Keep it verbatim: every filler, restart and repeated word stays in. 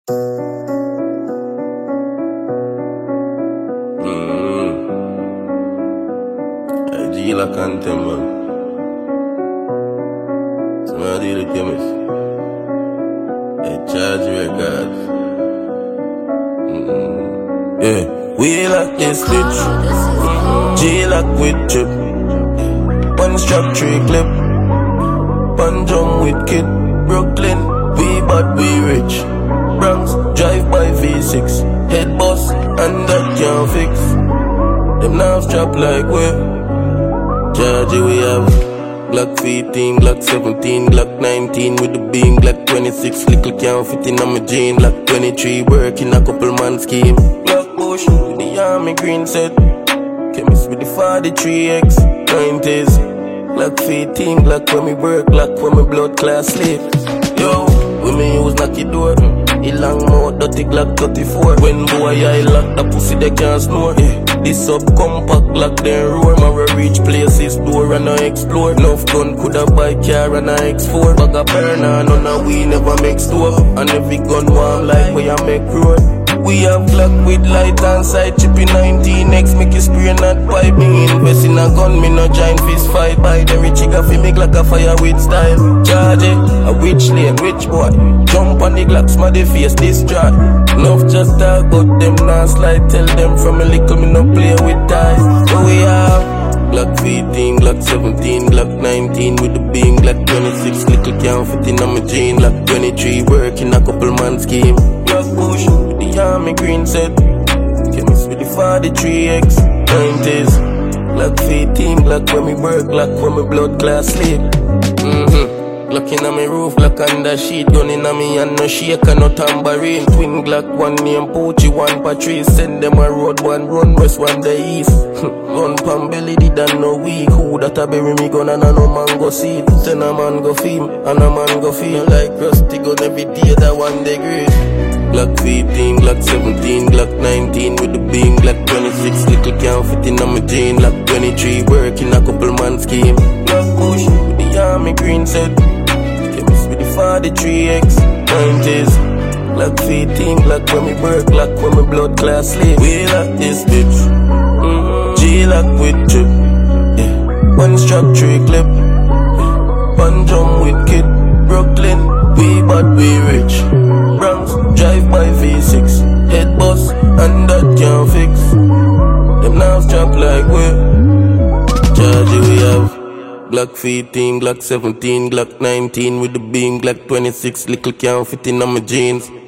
Mm. I G la cantem, man. Somebody the chemist. I charge records. Mm. Yeah, we like this bitch. G lock with chip. One strap three clip. One drum with kid. Brooklyn, we bad, we rich. Bronx, drive by V six. Head boss, and that can't fix. Them now strap like we. Charge we have Glock fifteen, Glock seventeen, Glock nineteen with the beam, Glock twenty-six, little can't fit in on my jean, Glock twenty-three, working a couple man scheme. Glock Bush with the army green set, chemist with the forty-three X, nineties. Glock fifteen, Glock when me work, Glock when me blood class sleep. Yo, when me use knocky door, he long mouth, dirty Glock thirty-four. When boy I lock the pussy they can't snore. Yeah. This up compact Glock then roar. My reach places door and I explore. Enough gun coulda buy car and I X four. Bag a burner, none of we never make store. And every gun warm like where I make road. We have Glock with light and side chippy nineteen X. Make you spray not pipe. Me invest in a gun, me no giant fist fight. Buy the rich chica fi make like a fire with style. Charge it, a witch lane, rich boy. Jump on the Glock, smash the face, destroy. Enough just talk, but them not slide. Tell them from a little me no play with ties. So we have Glock fifteen, Glock seventeen, Glock nineteen with the beam, Glock twenty-six, little can't fit in on my jean, Glock twenty-three, working a couple man scheme. Glock Bush with the army green set, chemist with the forty-three X, nineties. Glock fifteen, Glock when me work, Glock when me blood class sleep. Mm-hmm. Glock inna me roof, Glock under sheet. Gun inna me and no shake and no tambourine. Twin Glock, one name Poochie, one Patrice. Send them a road, one run west, one the east. Run pan belly, did and no weak. Who that a bury me gun and a no man go see it. Then a man go feel, and a man go feel. Like rusty gun every day, that one degree. Glock fifteen, Glock seventeen, Glock nineteen with the beam, Glock twenty-six, little can't fit in on my jean, Glock twenty-three, working a couple man scheme. Glock Bush with the army green set, chemist with the forty-three X, nineties. Glock fifteen, Glock when me work, Glock when me blood class sleep. We lock this bitch, mm-hmm. G lock with chip, yeah. One strap three clip, yeah. One drum with kid. Brooklyn, we bad, we rich. Bronx, drive by V six. Head boss, and that can't fix. Them now strap like we. Charge we have Glock fifteen, Glock seventeen, Glock nineteen with the beam, Glock twenty-six, little can't fit in on my jeans.